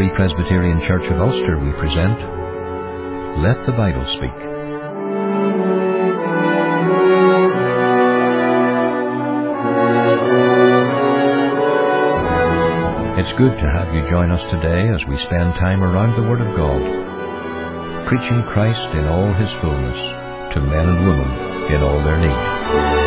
Free Presbyterian Church of Ulster, we present Let the Bible Speak. It's good to have you join us today as we spend time around the Word of God, preaching Christ in all His fullness to men and women in all their need.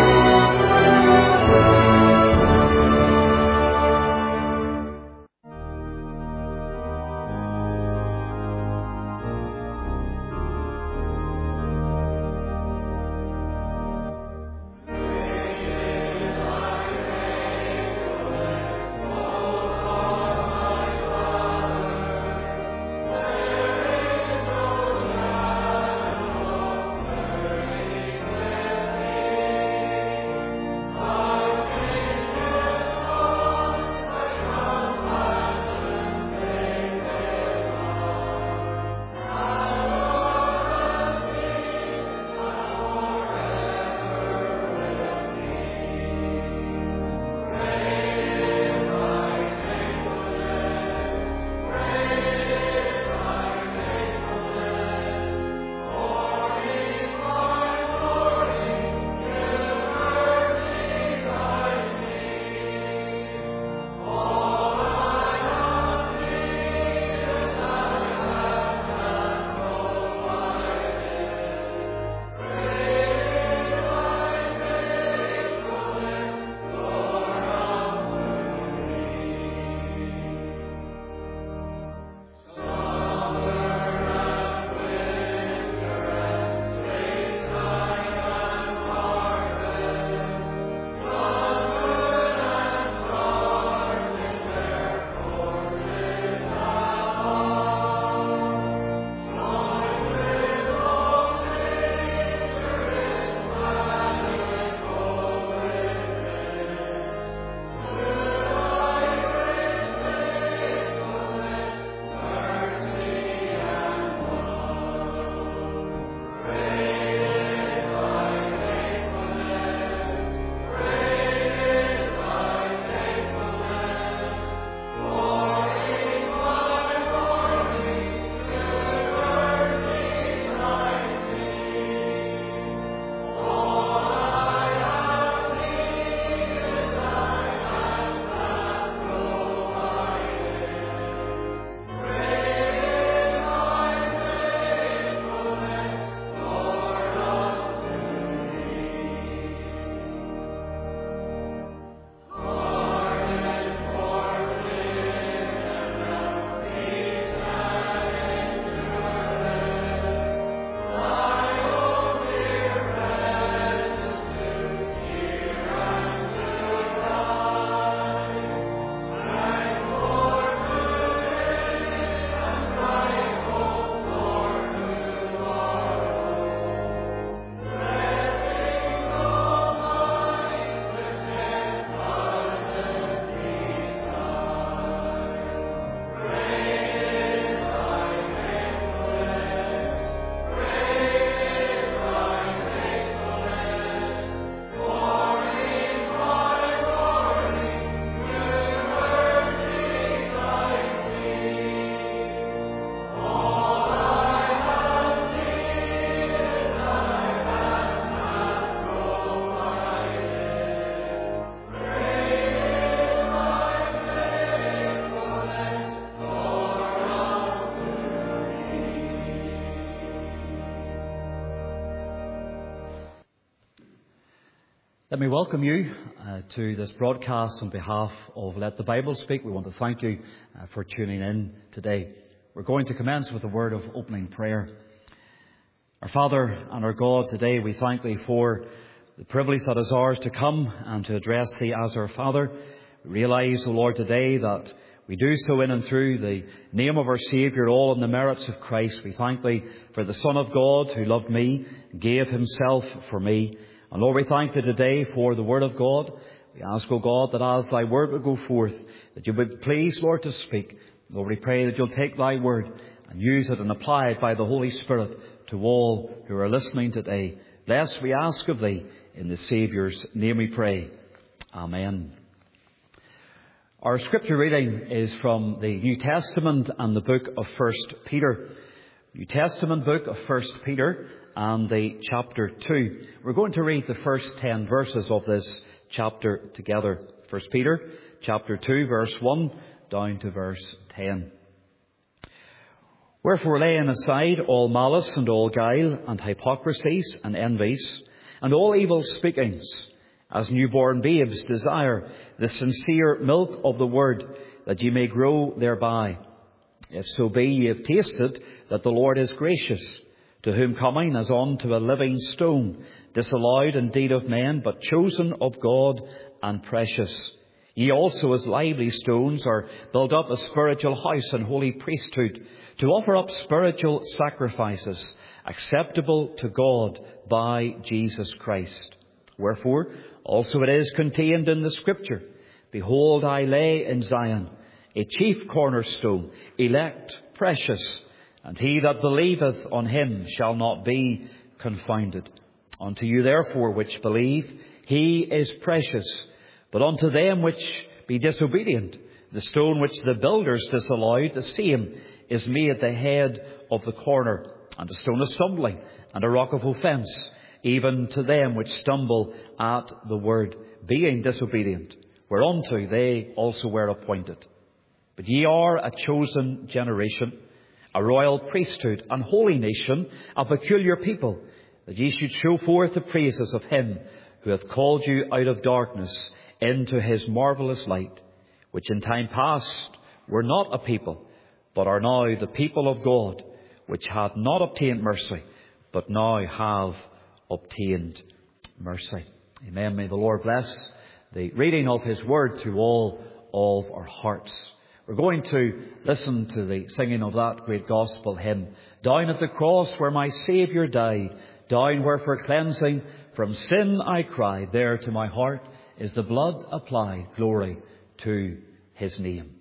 Let me welcome you to this broadcast on behalf of Let the Bible Speak. We want to thank you for tuning in today. We're going to commence with a word of opening prayer. Our Father and our God, today we thank Thee for the privilege that is ours to come and to address Thee as our Father. We realise, O Lord, today that we do so in and through the name of our Saviour, all in the merits of Christ. We thank Thee for the Son of God who loved me, gave Himself for me. And Lord, we thank Thee today for the Word of God. We ask, O God, that as Thy Word would go forth, that You would please, Lord, to speak. Lord, we pray that You'll take Thy Word and use it and apply it by the Holy Spirit to all who are listening today. Bless, we ask of Thee, in the Saviour's name we pray. Amen. Our scripture reading is from the New Testament and the book of 1 Peter. New Testament book of 1 Peter and the chapter 2. We're going to read the first 10 verses of this chapter together. 1 Peter chapter 2 verse 1 down to verse 10. Wherefore laying aside all malice and all guile and hypocrisies and envies and all evil speakings, as newborn babes desire the sincere milk of the word, that ye may grow thereby. If so be ye have tasted that the Lord is gracious, to whom coming as unto a living stone, disallowed indeed of men, but chosen of God and precious. Ye also as lively stones are built up a spiritual house and holy priesthood, to offer up spiritual sacrifices, acceptable to God by Jesus Christ. Wherefore also it is contained in the Scripture, Behold, I lay in Zion a chief cornerstone, elect, precious, and he that believeth on him shall not be confounded. Unto you therefore which believe, he is precious. But unto them which be disobedient, the stone which the builders disallowed, the same is made the head of the corner, and a stone of stumbling, and a rock of offence, even to them which stumble at the word, being disobedient, whereunto they also were appointed. But ye are a chosen generation, a royal priesthood, an holy nation, a peculiar people, that ye should show forth the praises of him who hath called you out of darkness into his marvellous light, which in time past were not a people, but are now the people of God, which had not obtained mercy, but now have obtained mercy. Amen. May the Lord bless the reading of his word to all of our hearts. We're going to listen to the singing of that great gospel hymn, Down at the cross where my Saviour died, down where for cleansing from sin I cried, there to my heart is the blood applied, glory to his name.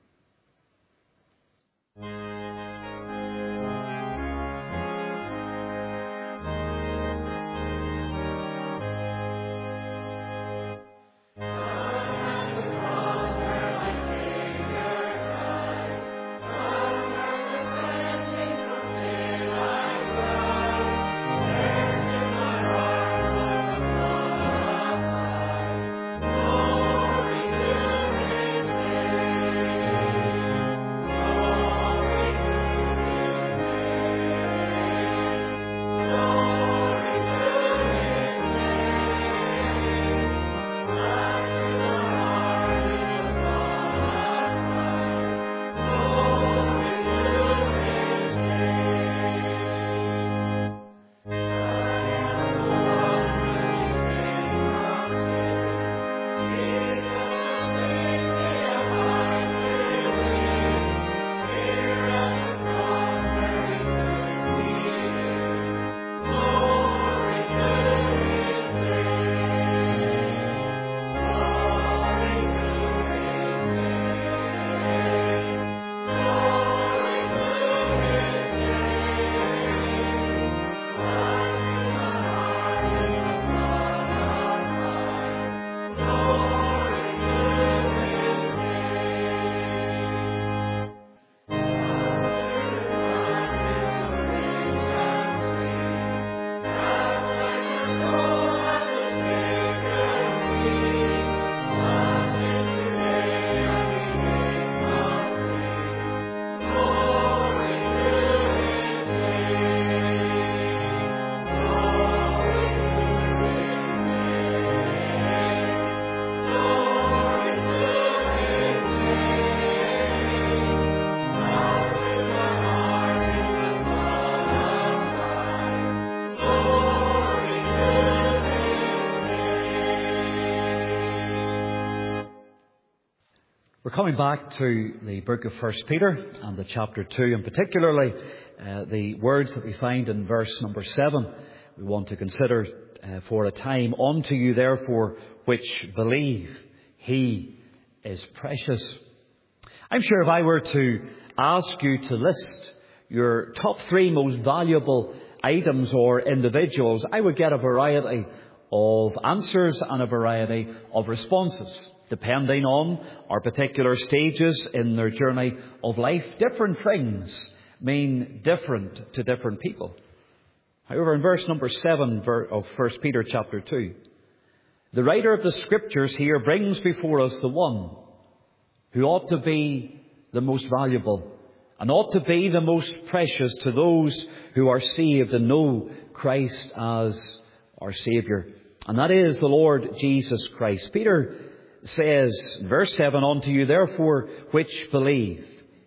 We're coming back to the book of 1 Peter and the chapter 2, and particularly the words that we find in verse number 7. We want to consider for a time, unto you therefore which believe, he is precious. I'm sure if I were to ask you to list your top 3 most valuable items or individuals, I would get a variety of answers and a variety of responses. depending on our particular stages in their journey of life. Different things mean different to different people. However, in verse number 7 of 1 Peter chapter 2, the writer of the Scriptures here brings before us the one who ought to be the most valuable and ought to be the most precious to those who are saved and know Christ as our Saviour. And that is the Lord Jesus Christ. Peter says, verse 7, "Unto you therefore which believe,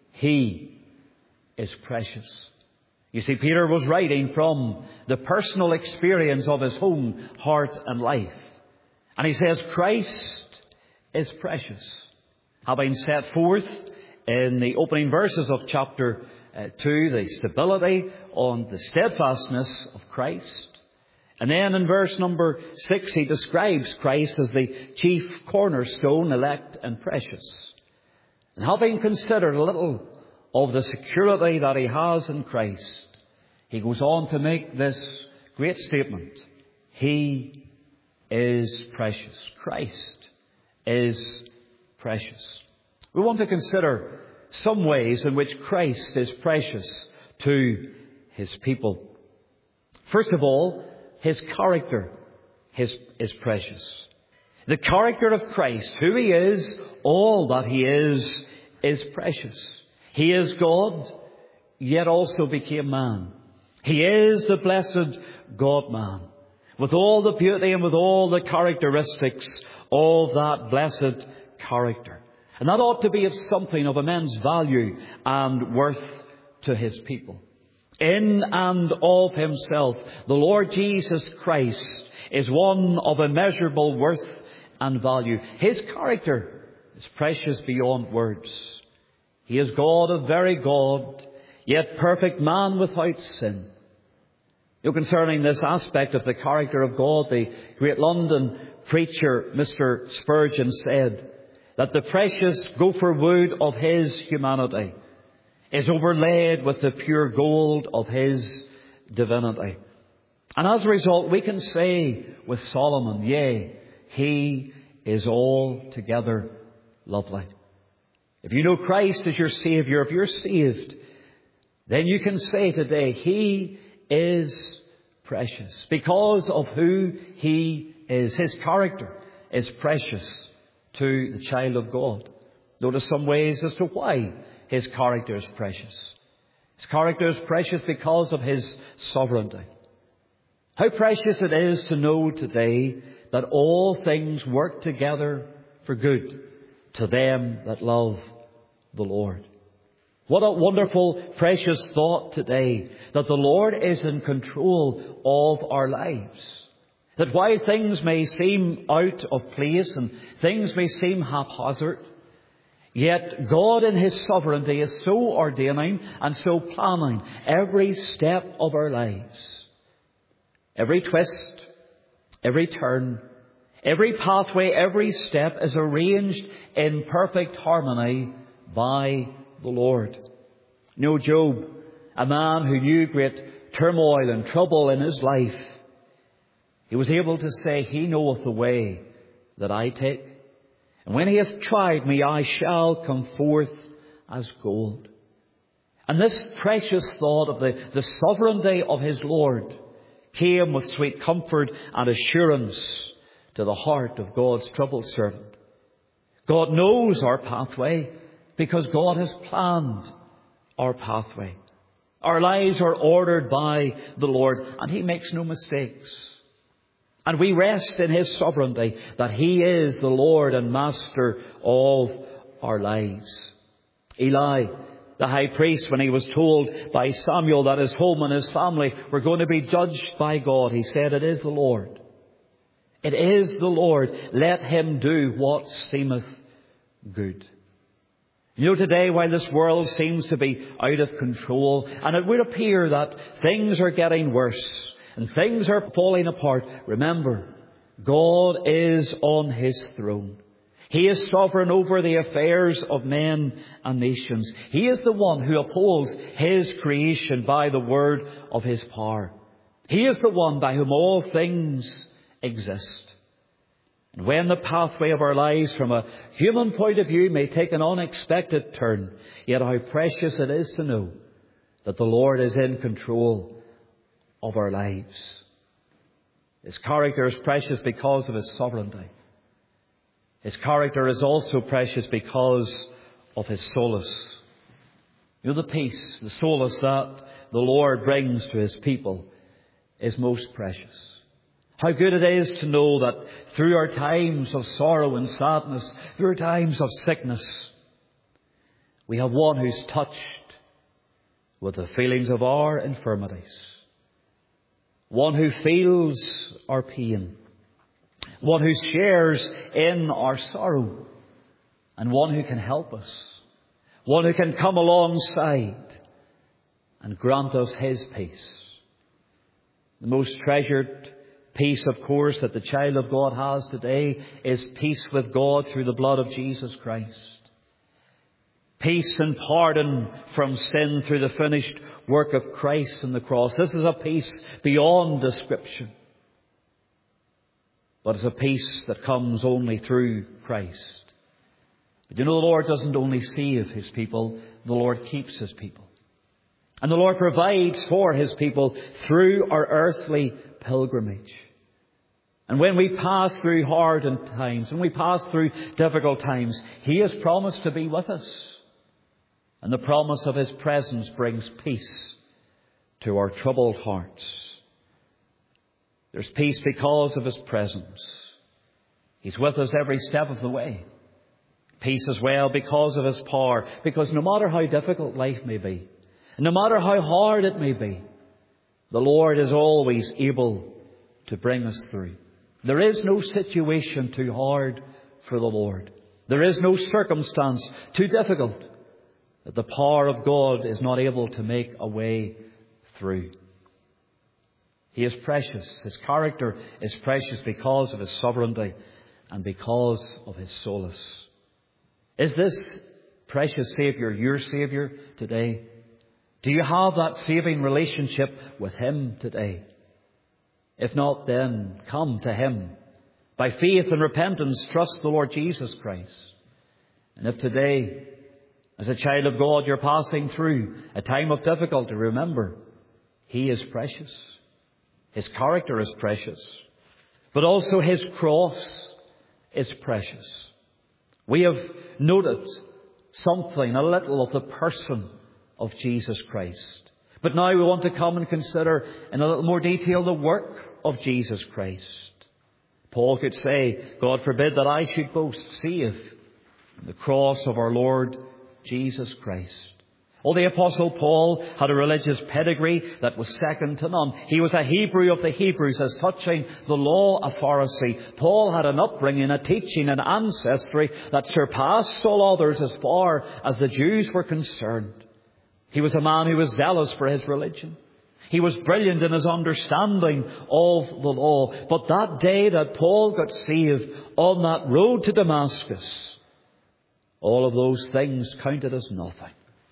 He is precious." You see, Peter was writing from the personal experience of his own heart and life. And he says, Christ is precious. Having set forth in the opening verses of chapter 2, the stability on the steadfastness of Christ. And then in verse number 6, he describes Christ as the chief cornerstone, elect and precious. And having considered a little of the security that he has in Christ, he goes on to make this great statement. He is precious. Christ is precious. We want to consider some ways in which Christ is precious to His people. First of all, His character is precious. The character of Christ, who He is, all that He is precious. He is God, yet also became man. He is the blessed God-man, with all the beauty and with all the characteristics of that blessed character. And that ought to be of something of immense value and worth to His people. In and of Himself, the Lord Jesus Christ is one of immeasurable worth and value. His character is precious beyond words. He is God of very God, yet perfect man without sin. Concerning this aspect of the character of God, the great London preacher, Mr. Spurgeon, said that the precious gopher wood of His humanity is overlaid with the pure gold of His divinity. And as a result, we can say with Solomon, yea, He is altogether lovely. If you know Christ as your Saviour, if you're saved, then you can say today, He is precious because of who He is. His character is precious to the child of God. Notice some ways as to why His character is precious. His character is precious because of His sovereignty. How precious it is to know today that all things work together for good to them that love the Lord. What a wonderful, precious thought today that the Lord is in control of our lives. That while things may seem out of place and things may seem haphazard, yet God in His sovereignty is so ordaining and so planning every step of our lives. Every twist, every turn, every pathway, every step is arranged in perfect harmony by the Lord. You know, Job, a man who knew great turmoil and trouble in his life, he was able to say, He knoweth the way that I take. And when He hath tried me, I shall come forth as gold. And this precious thought of the sovereignty of his Lord came with sweet comfort and assurance to the heart of God's troubled servant. God knows our pathway because God has planned our pathway. Our lives are ordered by the Lord, and He makes no mistakes. And we rest in His sovereignty that He is the Lord and Master of our lives. Eli, the high priest, when he was told by Samuel that his home and his family were going to be judged by God, he said, It is the Lord. It is the Lord. Let Him do what seemeth good. You know, today, while this world seems to be out of control, and it would appear that things are getting worse and things are falling apart, remember, God is on His throne. He is sovereign over the affairs of men and nations. He is the one who upholds His creation by the word of His power. He is the one by whom all things exist. And when the pathway of our lives from a human point of view may take an unexpected turn, yet how precious it is to know that the Lord is in control of our lives. His character is precious because of His sovereignty. His character is also precious because of His solace. You know, the peace, the solace that the Lord brings to His people is most precious. How good it is to know that through our times of sorrow and sadness, through our times of sickness, we have one who's touched with the feelings of our infirmities. One who feels our pain. One who shares in our sorrow. And one who can help us. One who can come alongside and grant us His peace. The most treasured peace, of course, that the child of God has today is peace with God through the blood of Jesus Christ. Peace and pardon from sin through the finished work of Christ on the cross. This is a peace beyond description. But it's a peace that comes only through Christ. But you know, the Lord doesn't only save His people, the Lord keeps His people. And the Lord provides for His people through our earthly pilgrimage. And when we pass through hard times, when we pass through difficult times, He has promised to be with us. And the promise of His presence brings peace to our troubled hearts. There's peace because of His presence. He's with us every step of the way. Peace as well because of His power. Because no matter how difficult life may be, and no matter how hard it may be, the Lord is always able to bring us through. There is no situation too hard for the Lord. There is no circumstance too difficult that the power of God is not able to make a way through. He is precious. His character is precious because of His sovereignty and because of His solace. Is this precious Saviour your Saviour today? Do you have that saving relationship with Him today? If not, then come to Him. By faith and repentance, trust the Lord Jesus Christ. And if today, as a child of God, you're passing through a time of difficulty, remember, He is precious. His character is precious. But also His cross is precious. We have noted something, a little of the person of Jesus Christ. But now we want to come and consider in a little more detail the work of Jesus Christ. Paul could say, God forbid that I should boast, save the cross of our Lord Jesus Christ. Oh, the Apostle Paul had a religious pedigree that was second to none. He was a Hebrew of the Hebrews, as touching the law a Pharisee. Paul had an upbringing, a teaching, an ancestry that surpassed all others as far as the Jews were concerned. He was a man who was zealous for his religion. He was brilliant in his understanding of the law. But that day that Paul got saved on that road to Damascus, all of those things counted as nothing.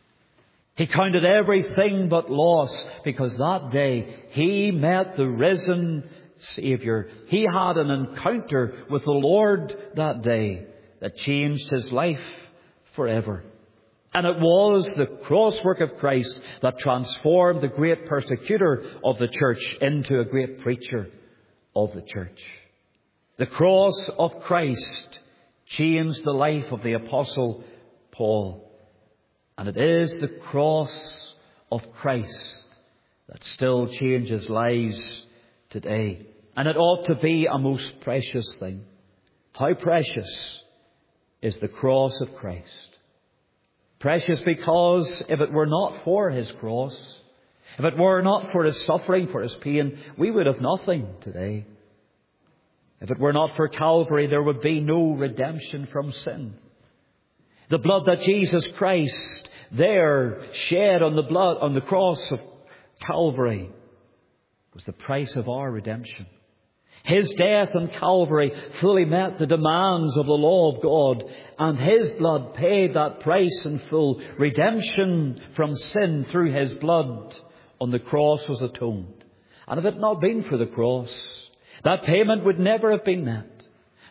He counted everything but loss, because that day he met the risen Saviour. He had an encounter with the Lord that day that changed his life forever. And it was the cross work of Christ that transformed the great persecutor of the church into a great preacher of the church. The cross of Christ changed the life of the Apostle Paul. And it is the cross of Christ that still changes lives today. And it ought to be a most precious thing. How precious is the cross of Christ? Precious because if it were not for His cross, if it were not for His suffering, for His pain, we would have nothing today. If it were not for Calvary, there would be no redemption from sin. The blood that Jesus Christ there shed on the cross of Calvary was the price of our redemption. His death on Calvary fully met the demands of the law of God, and His blood paid that price in full. Redemption from sin through His blood on the cross was atoned. And if it had not been for the cross, that payment would never have been met.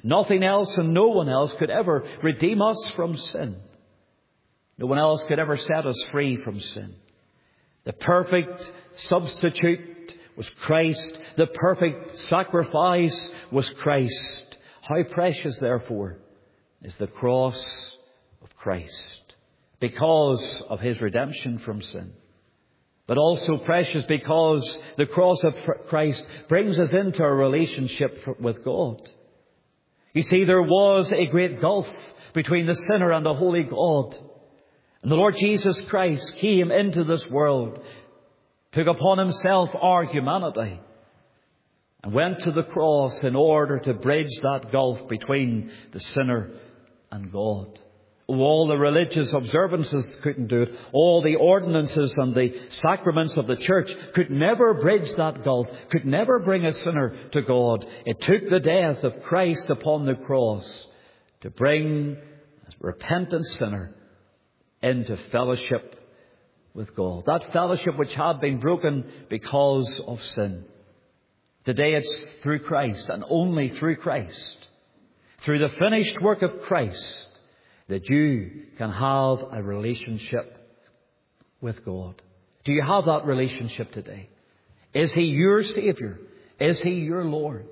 Nothing else and no one else could ever redeem us from sin. No one else could ever set us free from sin. The perfect substitute was Christ. The perfect sacrifice was Christ. How precious, therefore, is the cross of Christ because of his redemption from sin. But also precious because the cross of Christ brings us into a relationship with God. You see, there was a great gulf between the sinner and the holy God. And the Lord Jesus Christ came into this world, took upon himself our humanity, and went to the cross in order to bridge that gulf between the sinner and God. All the religious observances couldn't do it. All the ordinances and the sacraments of the church could never bridge that gulf, could never bring a sinner to God. It took the death of Christ upon the cross to bring a repentant sinner into fellowship with God. That fellowship which had been broken because of sin. Today it's through Christ, and only through Christ, through the finished work of Christ, that you can have a relationship with God. Do you have that relationship today? Is he your Saviour? Is he your Lord?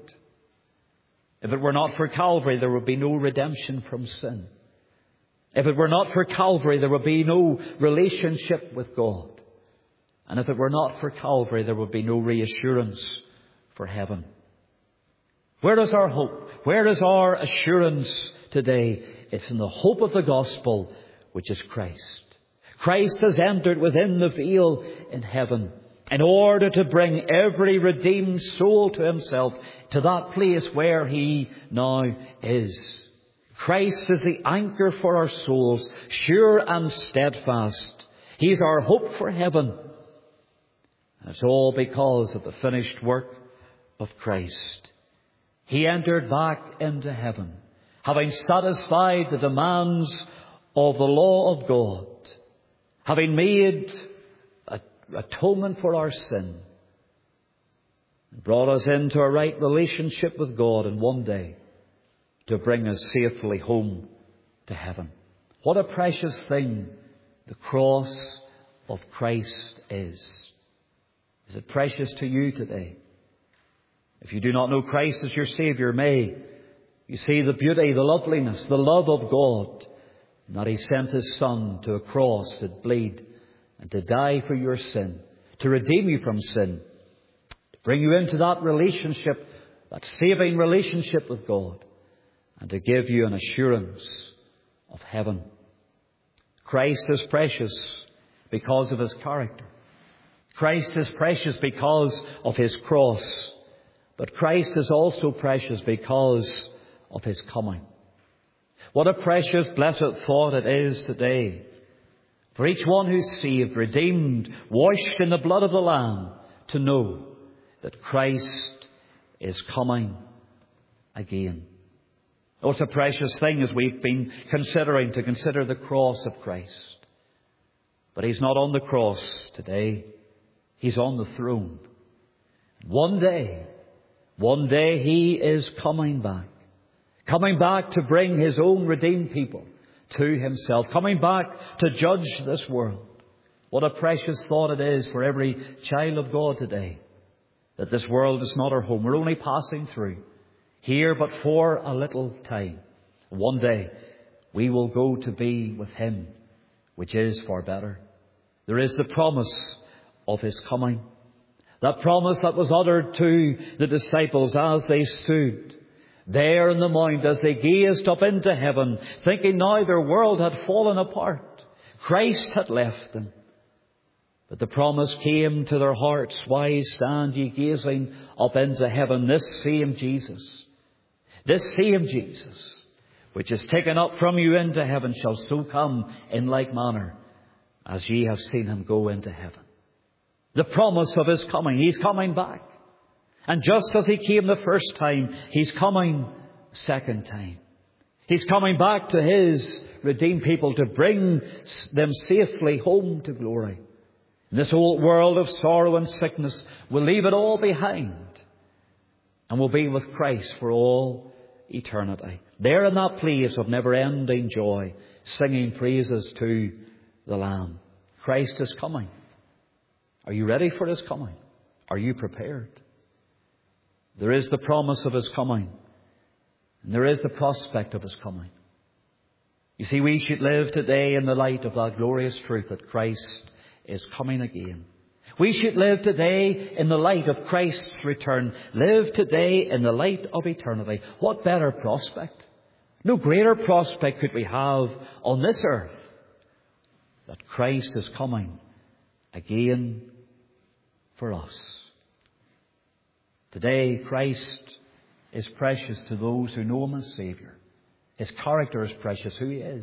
If it were not for Calvary, there would be no redemption from sin. If it were not for Calvary, there would be no relationship with God. And if it were not for Calvary, there would be no reassurance for heaven. Where is our hope? Where is our assurance today? It's in the hope of the gospel, which is Christ. Christ has entered within the veil in heaven in order to bring every redeemed soul to himself, to that place where he now is. Christ is the anchor for our souls, sure and steadfast. He's our hope for heaven. And it's all because of the finished work of Christ. He entered back into heaven, having satisfied the demands of the law of God, having made atonement for our sin, and brought us into a right relationship with God, and one day to bring us safely home to heaven. What a precious thing the cross of Christ is. Is it precious to you today? If you do not know Christ as your Saviour, may you see the beauty, the loveliness, the love of God, and that he sent his Son to a cross to bleed and to die for your sin, to redeem you from sin, to bring you into that relationship, that saving relationship with God, and to give you an assurance of heaven. Christ is precious because of his character. Christ is precious because of his cross. But Christ is also precious because of his coming. What a precious, blessed thought it is today for each one who's saved, redeemed, washed in the blood of the Lamb, to know that Christ is coming again. Oh, it's a precious thing as we've been considering to consider the cross of Christ. But he's not on the cross today. He's on the throne. One day he is coming back to bring his own redeemed people to himself, coming back to judge this world. What a precious thought it is for every child of God today, that this world is not our home. We're only passing through here, but for a little time. One day we will go to be with him, which is far better. There is the promise of his coming. That promise that was uttered to the disciples as they stood there in the mount, as they gazed up into heaven, thinking now their world had fallen apart. Christ had left them. But the promise came to their hearts, why stand ye gazing up into heaven? This same Jesus, which is taken up from you into heaven, shall so come in like manner as ye have seen him go into heaven. The promise of his coming. He's coming back. And just as he came the first time, he's coming second time. He's coming back to his redeemed people to bring them safely home to glory. In this old world of sorrow and sickness, we'll leave it all behind and we'll be with Christ for all eternity. There in that place of never-ending joy, singing praises to the Lamb. Christ is coming. Are you ready for His coming? Are you prepared? There is the promise of His coming, and there is the prospect of His coming. You see, we should live today in the light of that glorious truth that Christ is coming again. We should live today in the light of Christ's return. Live today in the light of eternity. What better prospect? No greater prospect could we have on this earth, that Christ is coming again for us. Today, Christ is precious to those who know Him as Saviour. His character is precious, who He is.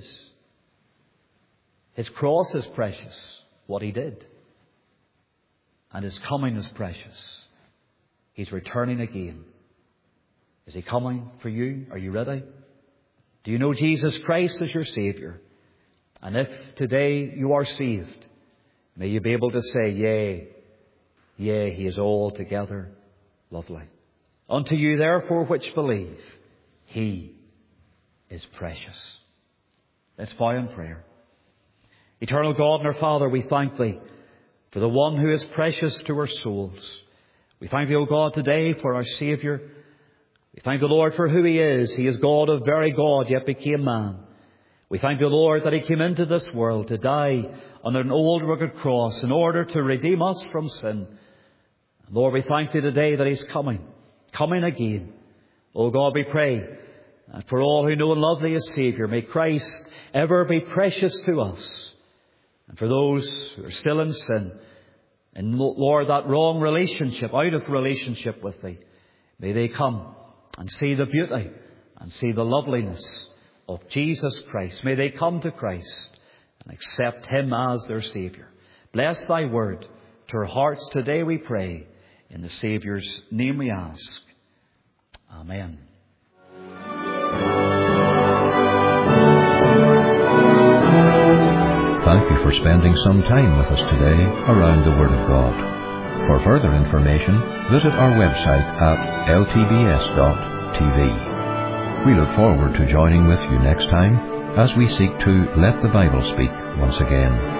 His cross is precious, what He did. And His coming is precious. He's returning again. Is He coming for you? Are you ready? Do you know Jesus Christ as your Saviour? And if today you are saved, may you be able to say, yea, yea, He is altogether lovely. Unto you therefore which believe, He is precious. Let's bow in prayer. Eternal God and our Father, we thank Thee for the one who is precious to our souls. We thank Thee, O God, today for our Saviour. We thank the Lord for who He is. He is God of very God, yet became man. We thank the Lord that He came into this world to die on an old rugged cross in order to redeem us from sin. Lord, we thank Thee today that He's coming again. O God, we pray that for all who know and love Thee as Saviour, may Christ ever be precious to us. And for those who are still in sin, and Lord, that wrong relationship, out of relationship with Thee, may they come and see the beauty and see the loveliness of Jesus Christ. May they come to Christ and accept Him as their Saviour. Bless Thy word to our hearts today, we pray. In the Saviour's name we ask. Amen. Thank you for spending some time with us today around the Word of God. For further information, visit our website at ltbs.tv. We look forward to joining with you next time as we seek to let the Bible speak once again.